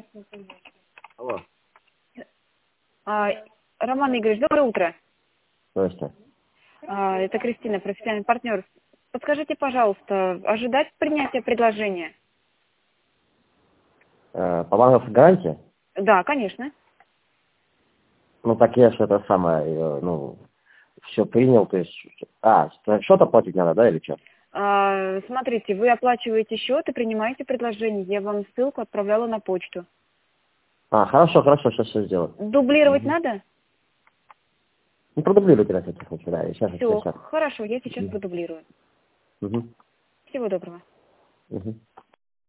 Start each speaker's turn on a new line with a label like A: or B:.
A: Алло.
B: Роман Игоревич, доброе утро.
A: Здрасте.
B: Это Кристина, профессиональный партнер. Подскажите, пожалуйста, ожидать принятия предложения?
A: По банковской гарантии?
B: Да, конечно.
A: Ну, так я же это самое, все принял, то есть... что-то платить надо, да, или что?
B: Смотрите, вы оплачиваете счет и принимаете предложение. Я вам ссылку отправляла на почту.
A: Хорошо, сейчас все сделаю.
B: Дублировать надо?
A: Ну, продублируйте на всякий случай, да, сейчас.
B: Все, хорошо, я сейчас продублирую.
A: Угу.
B: Всего доброго.
A: Угу.